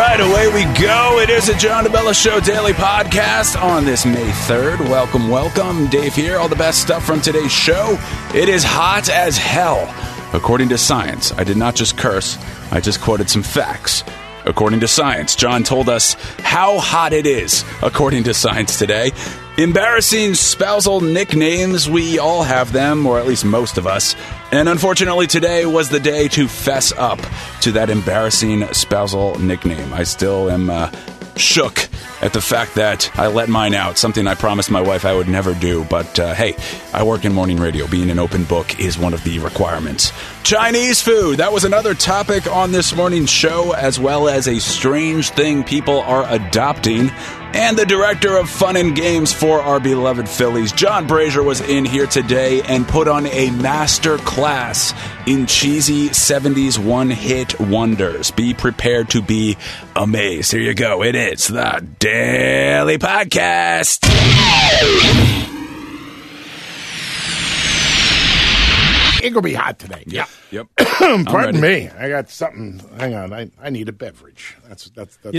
right, away we go. It is a John DeBella Show daily podcast on this May 3rd. Welcome. Dave here. All the best stuff from today's show. It is hot as hell. According to science, I did not just curse. I just quoted some facts. According to science, John told us how hot it is, according to science today. Embarrassing spousal nicknames, we all have them, or at least most of us. And unfortunately, today was the day to fess up to that embarrassing spousal nickname. I still am shook at the fact that I let mine out, something I promised my wife I would never do. But hey, I work in morning radio. Being an open book is one of the requirements. Chinese food, that was another topic on this morning's show, as well as a strange thing people are adopting. And the director of fun and games for our beloved Phillies, John Brazier, was in here today and put on a master class in cheesy 70s one-hit wonders. Be prepared to be amazed. Here you go. It is the Daily Podcast. It's going to be hot today. Yep. Pardon me. I got something. Hang on. I need a beverage. That's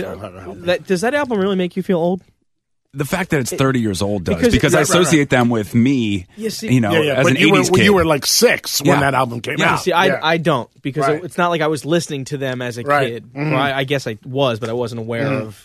Does that album really make you feel old? The fact that it's 30 years old does, because I associate them with me, as an 80s kid. You were like 6 when that album came out. See, I don't, because it's not like I was listening to them as a kid. Mm-hmm. Well, I guess I was, but I wasn't aware of,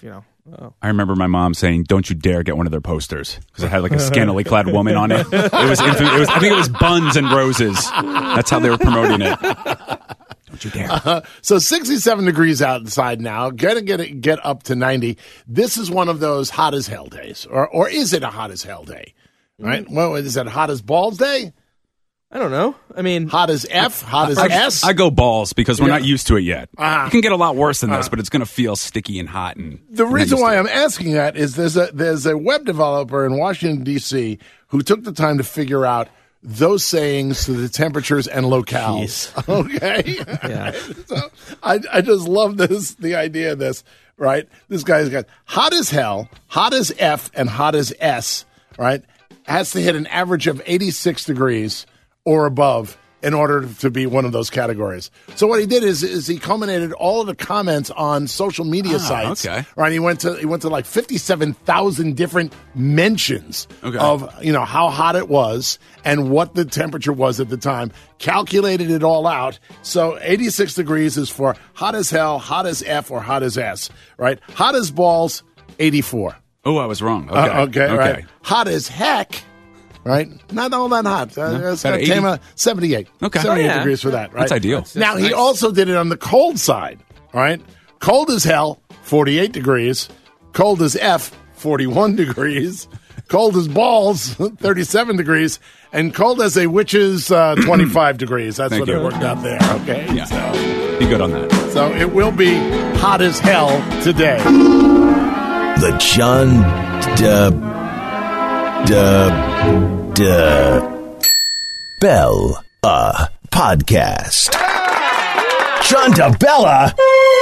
I remember my mom saying, "Don't you dare get one of their posters," because it had like a scantily clad woman on it. It was infamous. I think it was Buns and Roses. That's how they were promoting it. Don't you dare. So 67 degrees outside now. Gonna get up to 90. This is one of those hot as hell days, or is it a hot as hell day? Right? Well, is it hot as balls day? I don't know. I mean, hot as F, hot as S. I go balls because we're not used to it yet. It can get a lot worse than this, but it's going to feel sticky and hot. And the reason why I'm asking that is there's a web developer in Washington D.C. who took the time to figure out those sayings to the temperatures and locales. Jeez. Okay, yeah. So I just love the idea of this. Right, this guy's got hot as hell, hot as F, and hot as S. Right, has to hit an average of 86 degrees or above in order to be one of those categories. So what he did is he culminated all of the comments on social media sites. Okay. Right. He went to like 57,000 different mentions of how hot it was and what the temperature was at the time. Calculated it all out. So 86 degrees is for hot as hell, hot as F, or hot as S. Right. Hot as balls, 84. Oh, I was wrong. Okay. Right. Hot as heck. Right? Not all that hot. It came out 78. Okay. 78 degrees for that, right? That's ideal. Now, he also did it on the cold side, right? Cold as hell, 48 degrees. Cold as F, 41 degrees. Cold as balls, 37 degrees. And cold as a witch's, 25 degrees. That's what it worked out there, okay? Yeah. So, be good on that. So it will be hot as hell today. The John DeBella Podcast. John DeBella.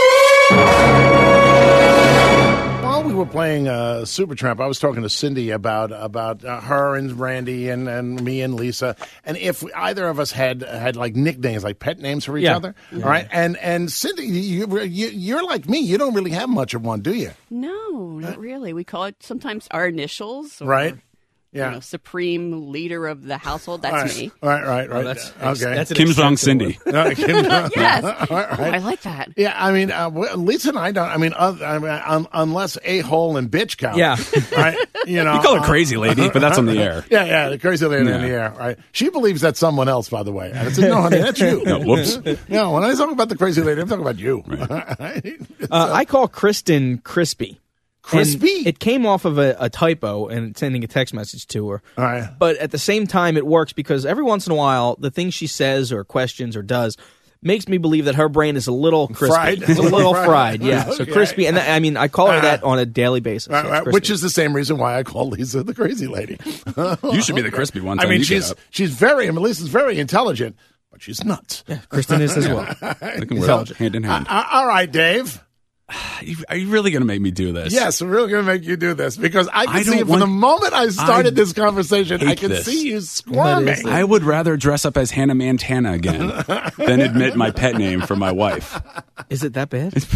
While we were playing Supertramp, I was talking to Cindy about her and Randy and me and Lisa, and if either of us had like nicknames, like pet names for each other, all right? And Cindy, you're like me. You don't really have much of one, do you? No, not really. We call it sometimes our initials, right? Yeah, supreme leader of the household. That's me. Right. Well, that's okay. That's Kim Jong Cindy. Yes, right. I like that. Yeah, I mean, Lisa and I don't. I mean, unless a-hole and bitch count. Yeah, right. You call her crazy lady, but that's on the air. Yeah, the crazy lady in the air. Right. She believes that's someone else, by the way. And I said, no, honey, that's you. No, whoops. No, when I talk about the crazy lady, I'm talking about you. Right. I call Kristen Crispy. Crispy? And it came off of a typo and sending a text message to her. All right. But at the same time, it works because every once in a while, the things she says or questions or does makes me believe that her brain is a little crispy. Fried? It's a little fried, yeah. Okay. So crispy. And I call her that on a daily basis. Right, which is the same reason why I call Lisa the crazy lady. You should be the crispy one. I mean, Lisa's very intelligent, but she's nuts. Yeah, Kristen is as well. They can work hand in hand. All right, Dave. Are you really going to make me do this? Yes, we're really going to make you do this because I can see from the moment I started this conversation, I can see you squirming. I would rather dress up as Hannah Montana again than admit my pet name for my wife. Is it that bad?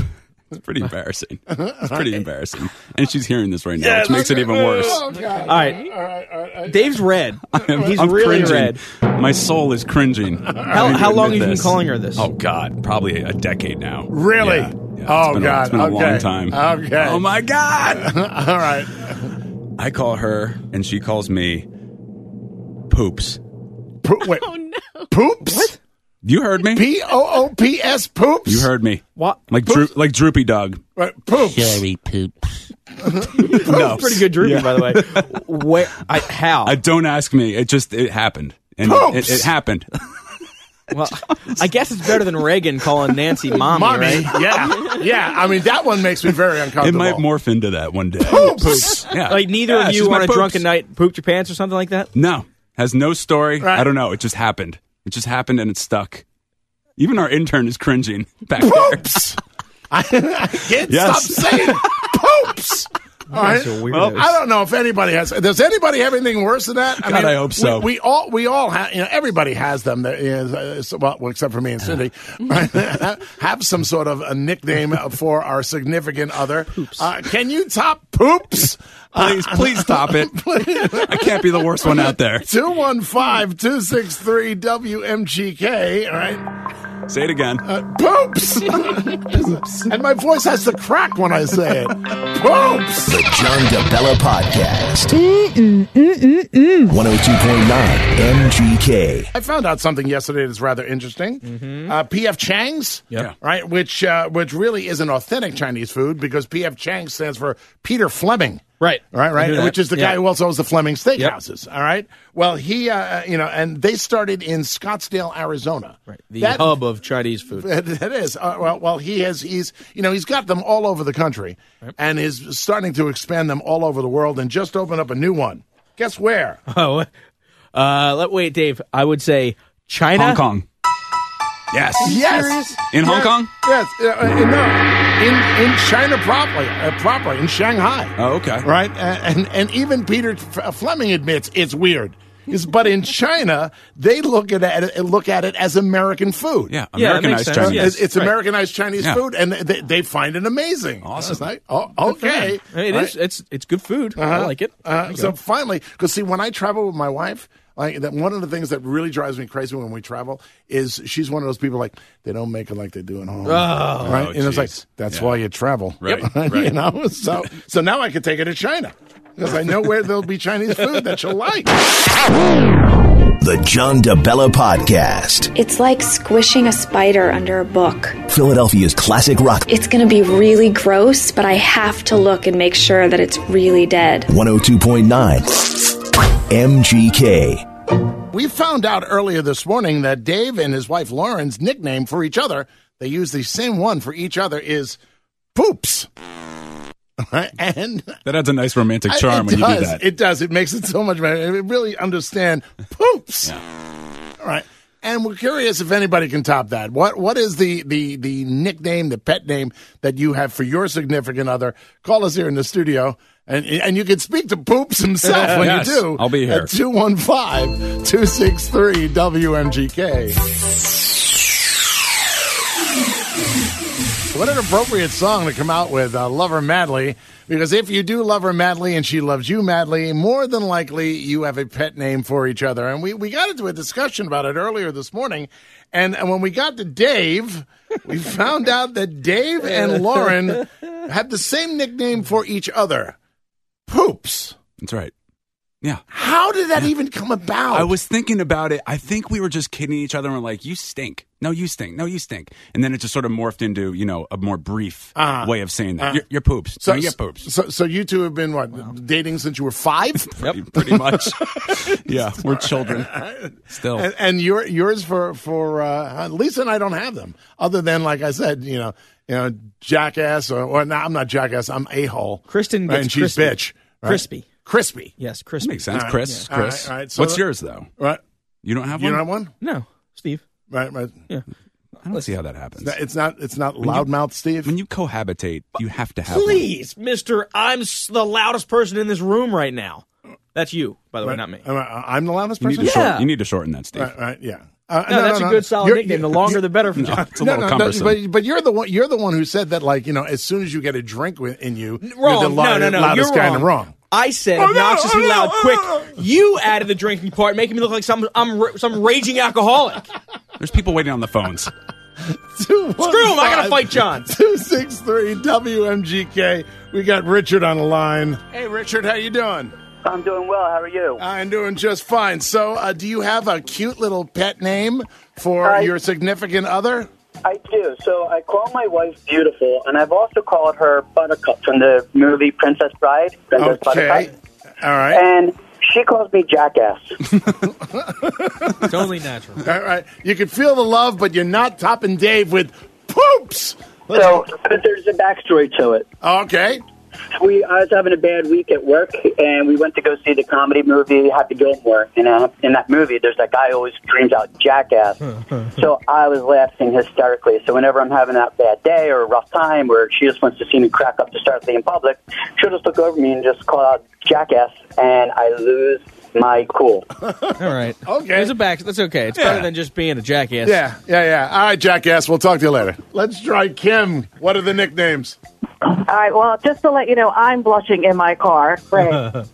It's pretty embarrassing. It's pretty embarrassing. And she's hearing this right now, which makes it even worse. Oh, God. All right. Dave's red. He's I'm really cringing. red. My soul is cringing. How long have you been calling her this? Oh, God. Probably a decade now. Really? Yeah. Oh, God. It's been a long time. Okay. Oh, my God. All right. I call her, and she calls me Poops. Wait. Oh, no. Poops? What? You heard me. P-O-O-P-S, poops? You heard me. What? Like Droopy Dog. Right, poops. Cherry poops. No. Pretty good droopy, by the way. How? Don't ask me. It happened. And Poops. it happened. Well, I guess it's better than Reagan calling Nancy mommy, right? Yeah. Yeah. I mean, that one makes me very It uncomfortable. might morph into that one day. Poops. Yeah. Like neither of she's you my on a poops. drunken night pooped your pants or something like that? No. Has no story. Right. I don't know. It just happened. It just happened and it stuck. Even our intern is cringing back Poops. I can't Yes. stop saying poops. All right. Guys are weirdos. Well, I don't know if anybody has. Does anybody have anything worse than that? God, I hope so. We all have. Everybody has them. That is, well, except for me and Cindy, have some sort of a nickname for our significant other. Can you top poops? Please stop it. I can't be the worst one out there. 215-263-WMGK. All right. Say it again. Poops. And my voice has to crack when I say it. Poops. The John DeBella Podcast. 102.9 MGK. I found out something yesterday that's rather interesting. P.F. Chang's, Yeah. right, which really is an authentic Chinese food because P.F. Chang stands for Peter Fleming. Right. Right, I knew that. which is the guy Yeah. who also owns the Fleming Steakhouses. All right. Well, he, and they started in Scottsdale, Arizona. Right. The hub of Chinese food. That is. Well, he's got them all over the country and is starting to expand them all over the world and just opened up a new one. Guess where? Oh, wait, Dave. I would say China. Hong Kong. Yes. Yes. In Hong Kong? Yes. In China proper, in Shanghai. Oh, okay. Right? And even Peter Fleming admits it's weird. But in China, they look at it as American food. Yeah, Yeah, that Americanized makes sense. Chinese. Yes. It's Right. Americanized Chinese Yeah. food, and they find it amazing. Awesome. It's like, oh, okay. I mean, it's good food. I like it. So finally, because see, when I travel with my wife, like that, one of the things that really drives me crazy when we travel is she's one of those people like they don't make it like they do at home, right? And it's like geez. that's Yeah. why you travel, Right, Yep. right. You know. So now I can take her to China because I know where there'll be Chinese food that she'll like. The John DeBella Podcast. It's like squishing a spider under a book. Philadelphia's classic rock. It's going to be really gross, but I have to look and make sure that it's really dead. 102.9 MGK. We found out earlier this morning that Dave and his wife Lauren's nickname for each other, they use the same one for each other, is Poops. And That adds a nice romantic charm when you do that. It does. It makes it so much better. It really understand Poops. Yeah. All right. And we're curious if anybody can top that. What is the nickname, the pet name that you have for your significant other? Call us here in the studio, and you can speak to Poops himself when Yes, you do. I'll be here. At 215-263-WMGK. What an appropriate song to come out with, Love Her Madly, because if you do love her madly and she loves you madly, more than likely you have a pet name for each other. And we got into a discussion about it earlier this morning, and when we got to Dave, we found out that Dave and Lauren have the same nickname for each other, Poops. That's right. Yeah. How did that even come about? I was thinking about it. I think we were just kidding each other and we're like, you stink. No, you stink. No, you stink. And then it just sort of morphed into, a more brief way of saying that. You're poops. So, no, you're poops. So you two have been dating since you were 5? Pretty much. Yeah, we're children still. And yours for Lisa and I don't have them, other than, like I said, jackass or no, I'm not jackass. I'm a-hole. Kristen gets and she's crispy. bitch. Right? Crispy. Crispy. Yes, crispy. Makes sense. All right. Chris. Yeah. Chris. All right. So What's yours, though? Right. You don't have You one? don't have one? No, Steve. Right. Yeah. I don't see how that happens. It's not loudmouth, Steve. When you cohabitate, you have to have one. Please, Mister, I'm the loudest person in this room right now. That's you, by the way, not me. I'm the loudest You need person. to Yeah. you need to shorten that, Steve. Right. Yeah. No, that's a good solid nickname. The longer, the better for John. It's a little cumbersome. But you're the one. You're the one who said that. Like, as soon as you get a drink in you, Wrong. you're the loudest You're guy in wrong. the room. I said obnoxiously loud, quick. You added the drinking part, making me look like some raging alcoholic. There's people waiting on the phones. Screw him! I gotta fight John. 263 WMGK. We got Richard on the line. Hey, Richard, how you doing? I'm doing well. How are you? I'm doing just fine. So, do you have a cute little pet name for your significant other? I do. So I call my wife Beautiful, and I've also called her Buttercup from the movie Princess Bride. Princess Okay. Buttercup. All right. And she calls me Jackass. It's only natural. All right. You can feel the love, but you're not topping Dave with poops. But there's a backstory to it. Okay. I was having a bad week at work, and we went to go see the comedy movie Happy Gilmore. And in that movie, there's that guy who always screams out Jackass. So I was laughing hysterically. So whenever I'm having that bad day or a rough time, or she just wants to see me crack up hysterically in public, she'll just look over me and just call out Jackass, and I lose my cool. All right. Okay. There's a back. That's okay. It's better than just being a jackass. Yeah. All right, Jackass. We'll talk to you later. Let's try Kim. What are the nicknames? All right, well, just to let you know, I'm blushing in my car. Right.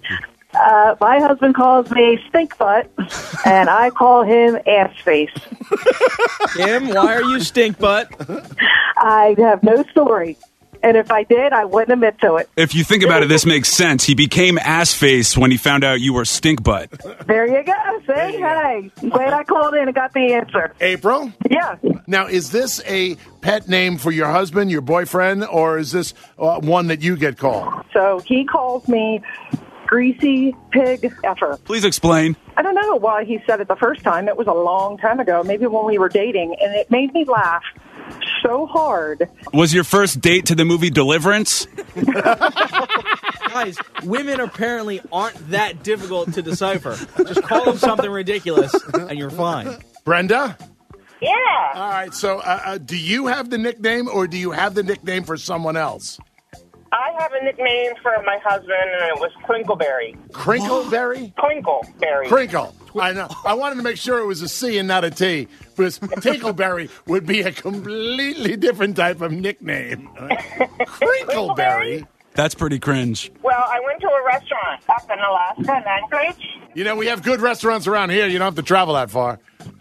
My husband calls me Stink Butt, and I call him Ass Face. Kim, why are you Stink Butt? I have no story. And if I did, I wouldn't admit to it. If you think about it, this makes sense. He became ass face when he found out you were stink butt. There you go. See? Hey, I'm glad I called in and got the answer. April? Yeah. Now, is this a pet name for your husband, your boyfriend, or is this one that you get called? So he calls me Greasy Pig Effer. Please explain. I don't know why he said it the first time. It was a long time ago, maybe when we were dating, and it made me laugh so hard. Was your first date to the movie Deliverance? Guys, women apparently aren't that difficult to decipher. Just call them something ridiculous, and you're fine. Brenda? Yeah. All right, so do you have the nickname, or do you have the nickname for someone else? I have a nickname for my husband, and it was Crinkleberry. Crinkleberry? Crinkleberry. Crinkle. I know. I wanted to make sure it was a C and not a T, because Tinkleberry would be a completely different type of nickname. Crinkleberry? That's pretty cringe. Well, I went to a restaurant up in Alaska, in Anchorage. You know, we have good restaurants around here. You don't have to travel that far.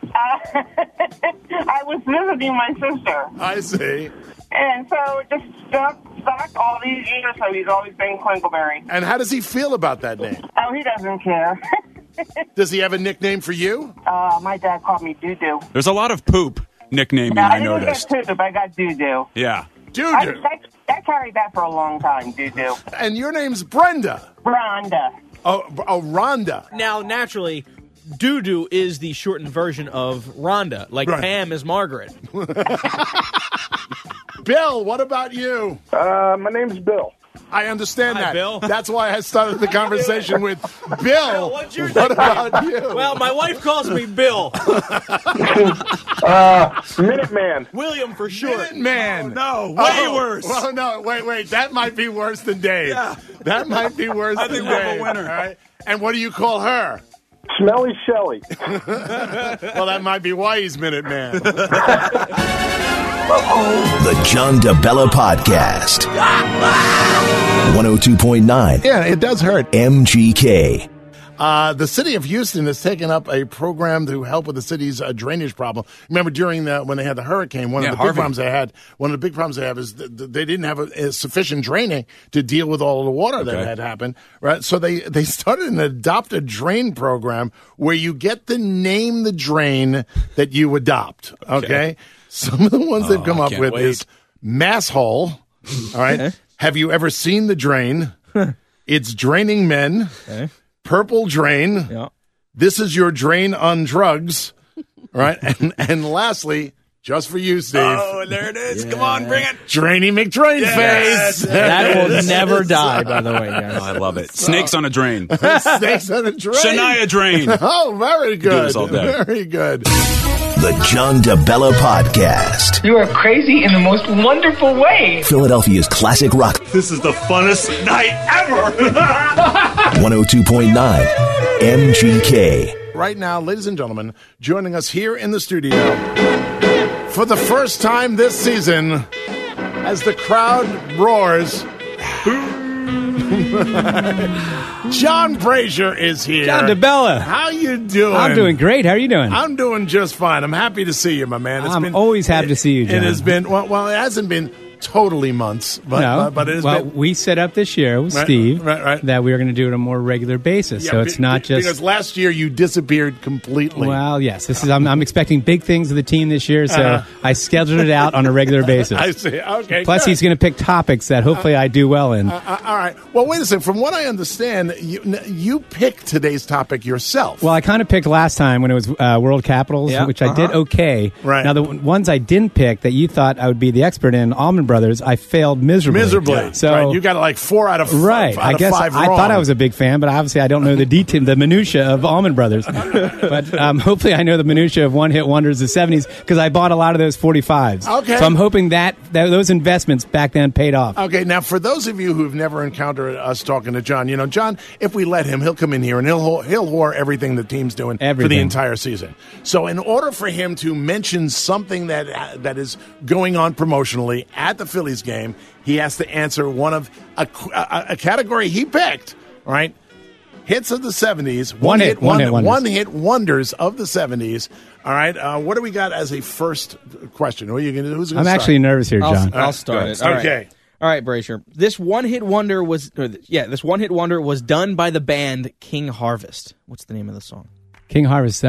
I was visiting my sister. I see. And so it just stuck all these years, so he's always been Crinkleberry. And how does he feel about that name? Oh, he doesn't care. Does he have a nickname for you? My dad called me Doo-Doo. There's a lot of poop nicknaming, I noticed. I didn't get Doo-Doo, but I got Doo-Doo. Yeah. Doo-Doo. I carried that for a long time, Doo-Doo. And your name's Brenda. Rhonda. Oh, Rhonda. Now, naturally, Doo-Doo is the shortened version of Rhonda, like Right. Pam is Margaret. Bill, what about you? My name's Bill. I understand Hi, that. Bill. That's why I started the conversation with Bill. What's your What nickname? about you? Well, my wife calls me Bill. Minuteman. William for short. Man. No, way worse. Well, no, wait. That might be worse than Dave. Yeah. That might be worse I than think we have a Dave. winner. All right. And what do you call her? Smelly Shelly. Well, that might be why he's Minuteman. The John DeBella Podcast. 102.9 Yeah, it does hurt. MGK. The city of Houston has taken up a program to help with the city's drainage problem. Remember, during when they had the hurricane, one of the big problems they had is they didn't have a sufficient draining to deal with all of the water that had happened. Right, so they started an adopt a drain program where you get to name the drain that you adopt. Okay, some of the ones they've come up with is Masshole. All right, have you ever seen the drain? It's draining men. Okay. Purple Drain. Yeah. This is your drain on drugs. Right? And lastly, just for you, Steve. Oh, there it is. Yeah. Come on, bring it. Drainy McDrain face. That will never die, by the way, guys. Oh, I love it. Snakes on a drain. Snakes on a drain. Shania Drain. Oh, very good. Do this all day. Very good. The John DeBella Podcast. You are crazy in the most wonderful way. Philadelphia's classic rock. This is the funnest night ever. 102.9 MGK. right now, ladies and gentlemen, joining us here in the studio for the first time this season, as the crowd roars, John Brazier is here. John DeBella. How you doing? I'm doing great. How are you doing? I'm doing just fine. I'm happy to see you, my man. I'm always happy to see you, John. It has been, well, it hasn't been totally months, but it has been. We set up this year with Steve that we were going to do it on a more regular basis. Yeah, so it's not just because last year you disappeared completely. Well, yes, this is. I'm expecting big things of the team this year, so I scheduled it out on a regular basis. I see. Okay. Plus, he's going to pick topics that hopefully I do well in. All right. Well, wait a second. From what I understand, you picked today's topic yourself. Well, I kind of picked last time when it was World Capitals, which I did okay. Right. Now, the ones I didn't pick that you thought I would be the expert in, Allman Brothers, I failed miserably. Yeah. So you got like 4 out of 5. Right. I guess I thought I was a big fan, but obviously I don't know the detail, the minutia of Allman Brothers. But hopefully I know the minutia of one-hit wonders of the 70s because I bought a lot of those 45s. Okay. So I'm hoping that those investments back then paid off. Okay. Now, for those of you who've never encountered us talking to John, John, if we let him, he'll come in here and he'll whore everything the team's doing for the entire season. So in order for him to mention something that is going on promotionally at the Phillies game, he has to answer one of a category he picked, right? Hits of the 70s. One hit wonders of the 70s. All right. What do we got as a first question? Who's going to start? I'm actually nervous here, John. I'll start it. Okay. All right, Brazier. This one-hit wonder was done by the band King Harvest. What's the name of the song? King Harvest.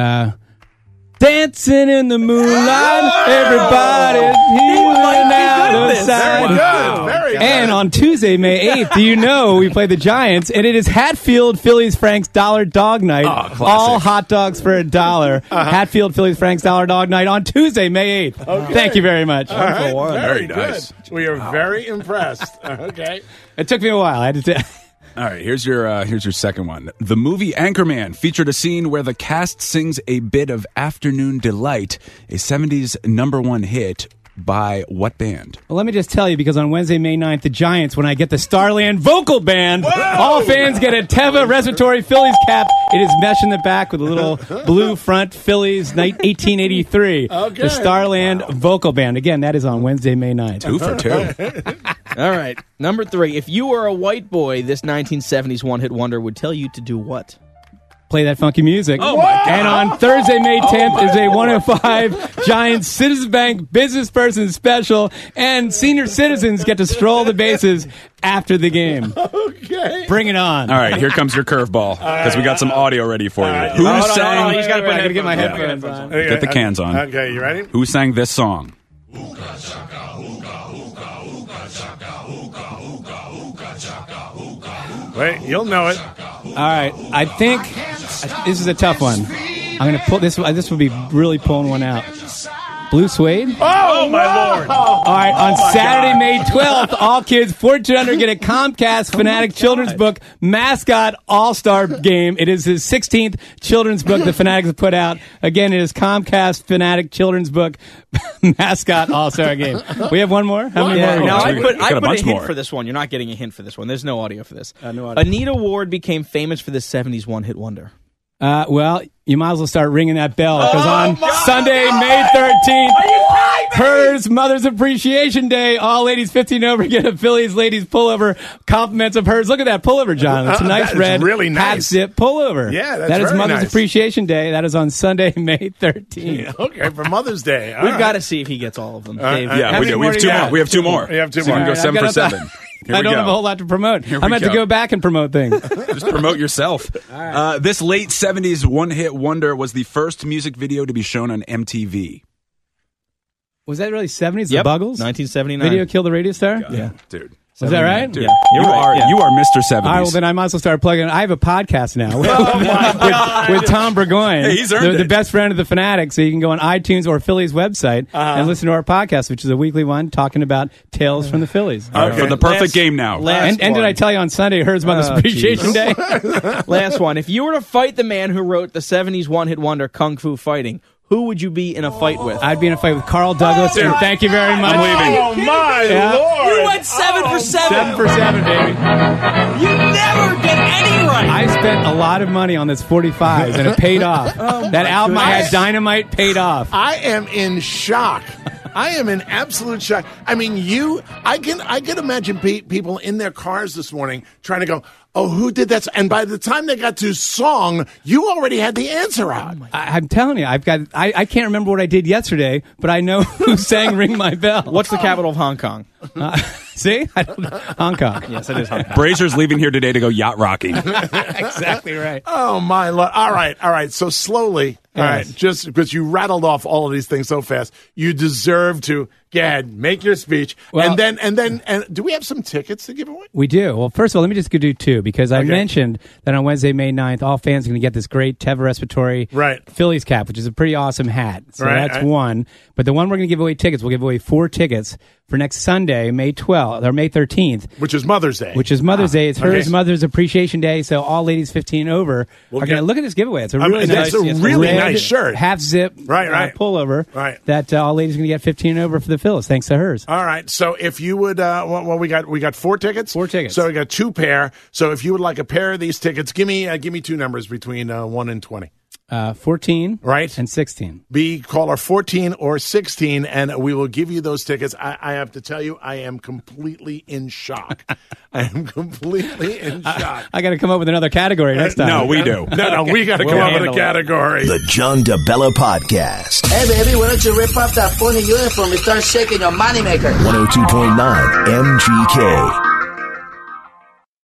Dancing in the moonlight, everybody healing out of sight. Very good. And on Tuesday, May 8th, do you know we play the Giants, and it is Hatfield Phillies Frank's Dollar Dog Night. All hot dogs for $1. Hatfield Phillies Frank's Dollar Dog Night on Tuesday, May 8th. Okay. Thank you very much. Very nice. We are very impressed. Okay. It took me a while. I had to. All right, here's your second one. The movie Anchorman featured a scene where the cast sings a bit of Afternoon Delight, a 70s #1 hit by what band? Well, let me just tell you, because on Wednesday, May 9th, the Giants, when I get the Starland Vocal Band, all fans get a Teva Respiratory Phillies cap. It is mesh in the back with a little blue front, Phillies, 1883. Okay. The Starland Vocal Band. Again, that is on Wednesday, May 9th. 2 for 2. All right. Number 3. If you were a white boy, this 1970s one-hit wonder would tell you to do what? Play that funky music. Oh, my God. And on Thursday, May 10th, is a 105 Giants Citizens Bank Business Person Special, and senior citizens get to stroll the bases after the game. Okay. Bring it on. All right, here comes your curveball, because we got some audio ready for you. Who sang... He's got to get my headphones on. Get the cans on. Okay, you ready? Who sang this song? Wait, you'll know it. All right, I think this is a tough one. I'm going to pull this. This would be really pulling one out. Blue Suede? Oh, my Lord. All right, on Saturday, May 12th, all kids 14 under get a Comcast Fanatic Children's Book Mascot All-Star Game. It is his 16th children's book the Fanatics have put out. Again, it is Comcast Fanatic Children's Book Mascot All-Star Game. We have one more? How many more? No, I put a a bunch hint more. for this one. You're not getting a hint for this one. There's no audio for this. No audio. Anita Ward became famous for this 70s one-hit wonder. Well, you might as well start ringing that bell, because on Sunday, May 13th, hers Mother's Appreciation Day. All ladies 15 over get a Phillies ladies pullover. Compliments of hers. Look at that pullover, John. It's a nice red really nice. half zip pullover. Yeah, that's that is very Mother's nice. Appreciation Day. That is on Sunday, May 13th. Yeah, okay, for Mother's Day. We've got to see if he gets all of them. Dave. Yeah, we do. We have two more. We have two more. We have two So you more. can go All right, 7 for 7. Here I we don't go. have a whole lot to promote. Here I'm we going to have to go. go back and promote things. Just promote yourself. This late 70s one-hit wonder was the first music video to be shown on MTV. Was that really 70s? Yep. The Buggles? 1979. Video Killed the Radio Star? Yeah. Dude. Is that right? Dude, Yeah. You're right. you are Mr. 70s. All right, well, then I might as well start plugging. I have a podcast now Oh, with Tom Burgoyne, Hey, he's earned the it. best friend of the Fanatics. So you can go on iTunes or Phillies website and listen to our podcast, which is a weekly one talking about tales from the Phillies. All right, for the perfect game now. And did I tell you on Sunday, hers Mother's Appreciation Day? Last one. If you were to fight the man who wrote the 70s one-hit wonder Kung Fu Fighting, who would you be in a fight with? I'd be in a fight with Carl Douglas, and thank you very much. I'm leaving. Oh, my Yeah. Lord. You went 7 for 7. 7 for 7, baby. You never get any right. I spent a lot of money on this 45s, and it paid off. That album I had, Dynamite, paid off. I am in shock. I am in absolute shock. I mean, I can imagine people in their cars this morning trying to go, oh, who did that? And by the time they got to song, you already had the answer out. I'm telling you, I can't remember what I did yesterday, but I know who sang Ring My Bell. What's the capital of Hong Kong? See? Hong Kong. Yes, it is Hong Kong. Brazier's leaving here today to go yacht rocking. Exactly right. Oh, my Lord. All right. So slowly, all right, just because you rattled off all of these things so fast, you deserve to go ahead, make your speech. Well, and then do we have some tickets to give away? We do. Well, first of all, let me just go do two, because I mentioned that on Wednesday, May 9th, all fans are going to get this great Teva Respiratory Phillies cap, which is a pretty awesome hat. So that's one. But the one we're going to give away tickets, we'll give away 4 tickets for next Sunday, May 12th, or May 13th. Which is Mother's Day. It's hers Mother's Appreciation Day, so all ladies 15 and over are going to look at this giveaway. It's a really nice shirt. Half zip pullover that all ladies are going to get 15 and over for the Phillies, thanks to hers. All right. So if you would, we got 4 tickets. 4 tickets. So we got 2 pair. So if you would like a pair of these tickets, give me 2 numbers between 1 and 20. 14 and 16. Be caller 14 or 16, and we will give you those tickets. I have to tell you, I am completely in shock. I am completely in shock. I got to come up with another category next time. No, we do. No, we got to come up with a category. The John DeBella Podcast. Hey, baby, why don't you rip up that funny uniform and start shaking your moneymaker? 102.9 MGK.